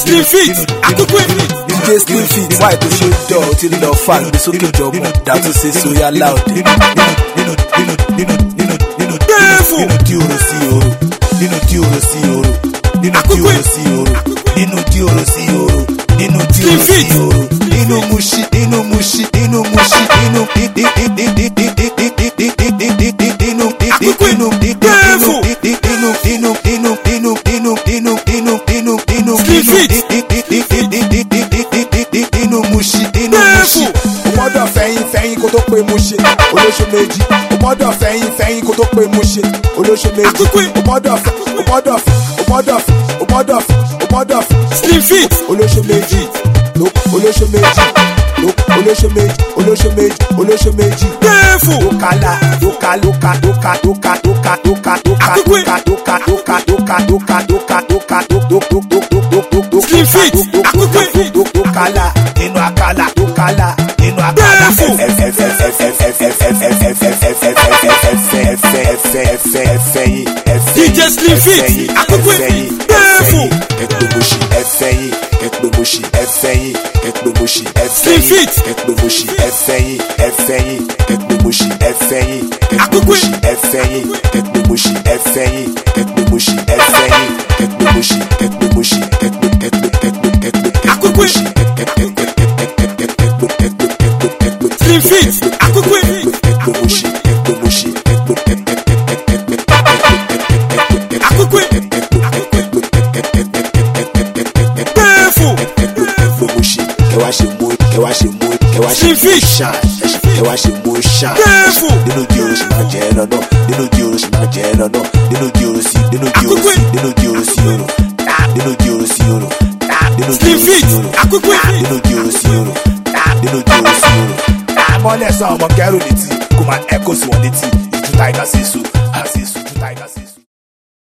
Slim Fit àkókò èmi. DJ Slim Fit why to ṣe dọ̀ ó ti lọ fà gbé sókè jọ̀gbọ̀n dàtú sí sóyá loud. Gbẹ́fù. Nínú tí oró sí oró, nínú tí oró sí oró, nínú tí oró sí oró, nínú tí oró sí oró, nínú tí oró sí oró, nínú mushi, nínú mushi, nínú mushi, nínú ọmọdọ̀ fẹ̀yìn kó tó pé mo ṣe olóṣù méjì ọmọdọ̀ fẹ̀yìn kó tó pé mo ṣe olóṣù méjì ọmọdọ̀ Slim Fit olóṣù méjì olóṣù méjì Gbẹ́fù. lókàlà Slim Fit àkókò èmi. lókàlà nínú àkàlà nínú àkàlà DJ Slim Fit àkókò èmi. Gbẹ́fù. Slim Fit àkókò Slim Fit àkókò èmi. Àkókò èmi. Gbẹ́fù. Slim Fit Gbẹ́fù. nínú di oṣù máa jẹ́ lọ́nà nínú di oṣù máa jẹ́ lọ́nà nínú di oṣù nínú di oṣù nínú di oṣù oro nínú di oṣù oro nínú di Slim Fit oṣù oro àkókò èmi. nínú di oṣù oro nínú di oṣù oro. mọ́lẹ̀ sọ ọmọ kẹrù létí kó máa ẹ́kọ̀ sí wọn létí ìjú táìgà sí èso àti èso ìjú táìgà sí.